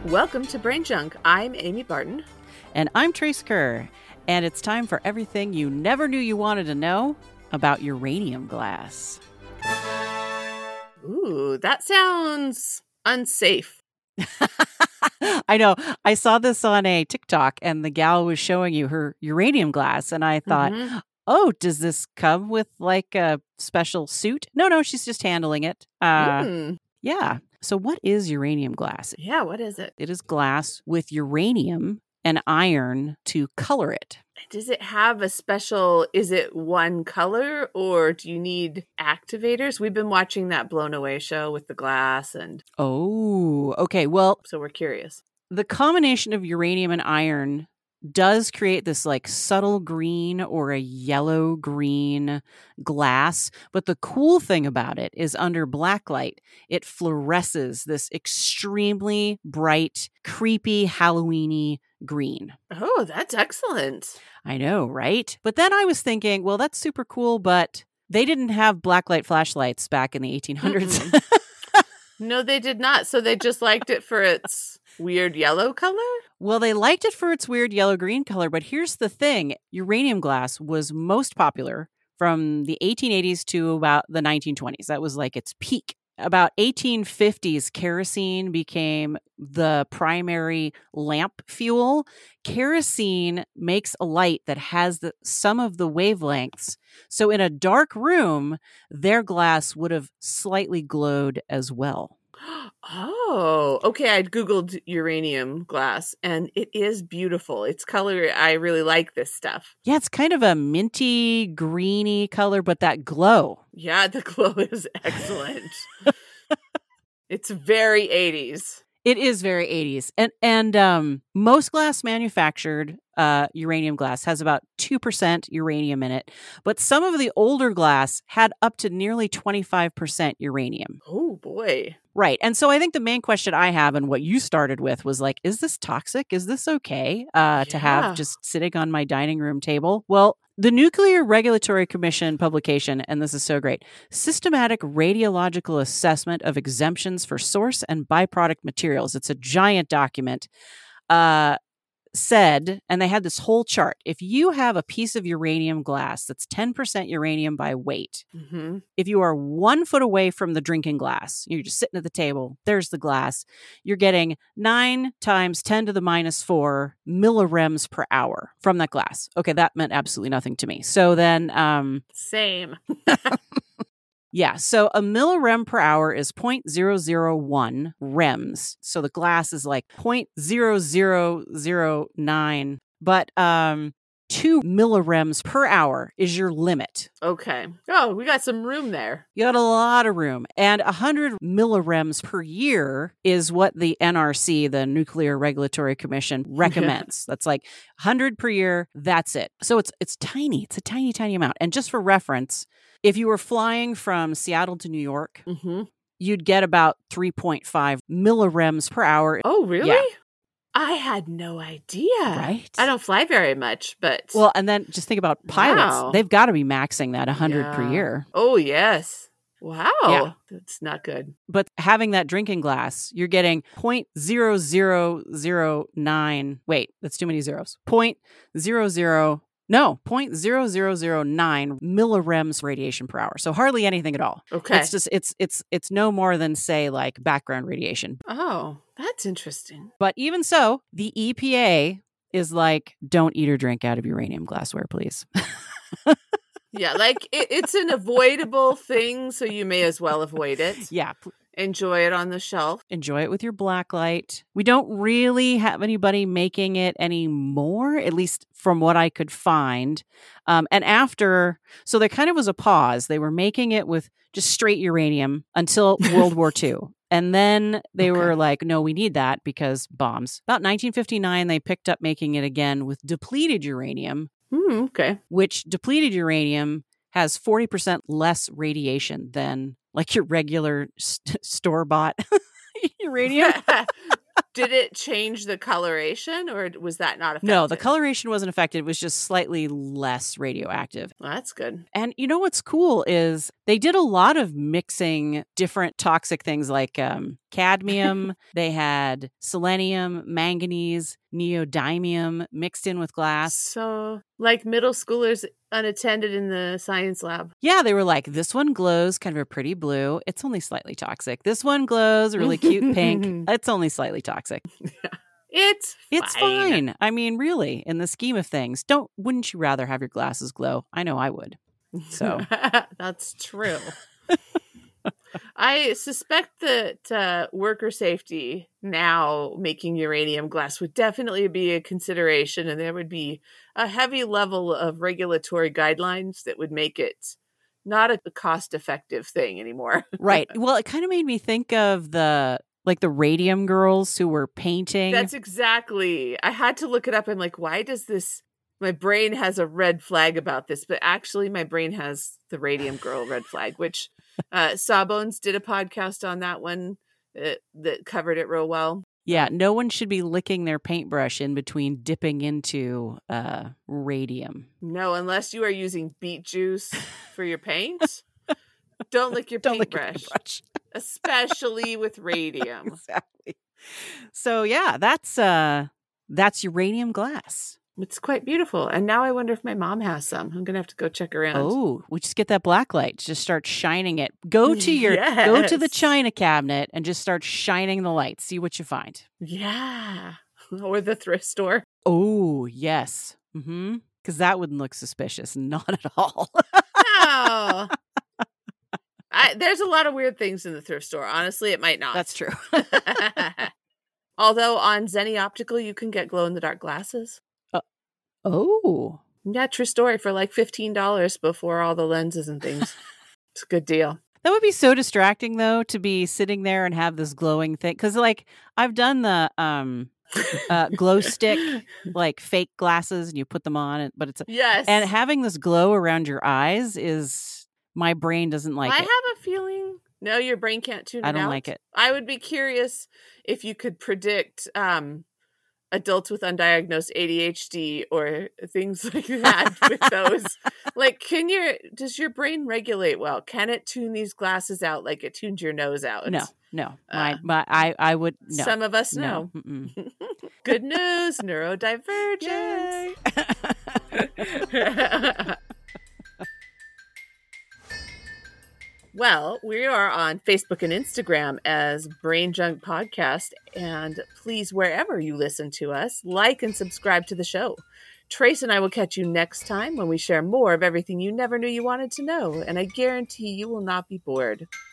Welcome to Brain Junk. I'm Amy Barton. And I'm Trace Kerr. And it's time for everything you never knew you wanted to know about uranium glass. Ooh, that sounds unsafe. I know. I saw this on a TikTok and the gal was showing you her uranium glass. And I thought, oh, does this come with like a special suit? No, she's just handling it. Yeah. So what is uranium glass? Yeah, what is it? It is glass with uranium and iron to color it. Does it have a special, is it one color or do you need activators? We've been watching that Blown Away show with the glass and... Oh, okay. Well, so we're curious. The combination of uranium and iron does create this like subtle green or a yellow green glass. But the cool thing about it is under blacklight, it fluoresces this extremely bright, creepy, Halloween-y green. Oh, that's excellent. I know, right? But then I was thinking, well, that's super cool, but they didn't have blacklight flashlights back in the 1800s. No, they did not. So they just liked it for its weird yellow color? Well, they liked it for its weird yellow-green color, but here's the thing. Uranium glass was most popular from the 1880s to about the 1920s. That was like its peak. About 1850s, kerosene became the primary lamp fuel. Kerosene makes a light that has some of the wavelengths. So in a dark room, their glass would have slightly glowed as well. Oh, okay. I Googled uranium glass and it is beautiful. Its color, I really like this stuff. Yeah, it's kind of a minty, greeny color, but that glow. Yeah, the glow is excellent. It's very 80s. It is very 80s. And most glass manufactured uranium glass has about 2% uranium in it. But some of the older glass had up to nearly 25% uranium. Oh, boy. Right. And so I think the main question I have and what you started with was like, is this toxic? Is this okay to have just sitting on my dining room table? Well, the Nuclear Regulatory Commission publication, and this is so great, Systematic Radiological Assessment of Exemptions for Source and Byproduct Materials. It's a giant document. Said, and they had this whole chart, if you have a piece of uranium glass that's 10% uranium by weight, if you are 1 foot away from the drinking glass, you're just sitting at the table, there's the glass, you're getting 9 times 10 to the minus 4 millirems per hour from that glass. Okay, that meant absolutely nothing to me. So then... Same. Yeah, so a millirem per hour is 0.001 rems. So the glass is like 0.0009, but 2 millirems per hour is your limit. Okay. Oh, we got some room there. You got a lot of room. And 100 millirems per year is what the NRC, the Nuclear Regulatory Commission, recommends. That's like 100 per year, that's it. So it's tiny. It's a tiny, tiny amount. And just for reference, if you were flying from Seattle to New York, you'd get about 3.5 millirems per hour. Oh, really? Yeah. I had no idea. Right? I don't fly very much, but... Well, and then just think about pilots. Wow. They've got to be maxing that 100 per year. Oh, yes. Wow. Yeah. That's not good. But having that drinking glass, you're getting 0.0009. Wait, that's too many zeros. 0.0009 millirems radiation per hour. So hardly anything at all. Okay. It's just it's no more than, say, like background radiation. Oh, that's interesting. But even so, the EPA is like, don't eat or drink out of uranium glassware, please. Yeah, like it's an avoidable thing, so you may as well avoid it. Yeah. Enjoy it on the shelf. Enjoy it with your blacklight. We don't really have anybody making it anymore, at least from what I could find. And after, so there kind of was a pause. They were making it with just straight uranium until World War II. And then they were like, no, we need that because bombs. About 1959, they picked up making it again with depleted uranium. Okay. Which depleted uranium has 40% less radiation than like your regular store-bought uranium. Did it change the coloration or was that not affected? No, the coloration wasn't affected. It was just slightly less radioactive. Well, that's good. And you know what's cool is they did a lot of mixing different toxic things like cadmium, they had selenium, manganese, neodymium mixed in with glass. So, like middle schoolers unattended in the science lab. Yeah, they were like, this one glows kind of a pretty blue. It's only slightly toxic. This one glows really cute pink. It's only slightly toxic. It's fine. I mean, really, in the scheme of things, wouldn't you rather have your glasses glow? I know I would. So that's true. I suspect that worker safety now making uranium glass would definitely be a consideration, and there would be a heavy level of regulatory guidelines that would make it not a cost-effective thing anymore. Right. Well, it kind of made me think of the radium girls who were painting. That's exactly. I had to look it up. I'm like, why does this? My brain has a red flag about this, but actually my brain has the radium girl red flag, which Sawbones did a podcast on that one that covered it real well. Yeah, no one should be licking their paintbrush in between dipping into radium. No, unless you are using beet juice for your paint. Don't lick your paintbrush. Especially with radium. Exactly. So yeah, that's uranium glass. It's quite beautiful. And now I wonder if my mom has some. I'm going to have to go check around. Oh, we just get that black light. Just start shining it. Go to the china cabinet and just start shining the light. See what you find. Yeah. Or the thrift store. Oh, yes. Mm-hmm. Because that wouldn't look suspicious. Not at all. No. There's a lot of weird things in the thrift store. Honestly, it might not. That's true. Although on Zenny Optical, you can get glow-in-the-dark glasses. Oh. Yeah, true story. For like $15 before all the lenses and things. It's a good deal. That would be so distracting, though, to be sitting there and have this glowing thing. Because, like, I've done the glow stick, like fake glasses, and you put them on, but it's yes. And having this glow around your eyes is, my brain doesn't like it. I have a feeling. No, your brain can't tune it out. I don't like it. I would be curious if you could predict adults with undiagnosed ADHD or things like that with those. Like, does your brain regulate well? Can it tune these glasses out like it tunes your nose out? No. I would no. Some of us know. No. Good news, neurodivergence. Well, we are on Facebook and Instagram as Brain Junk Podcast, and please, wherever you listen to us, like and subscribe to the show. Trace and I will catch you next time when we share more of everything you never knew you wanted to know, and I guarantee you will not be bored.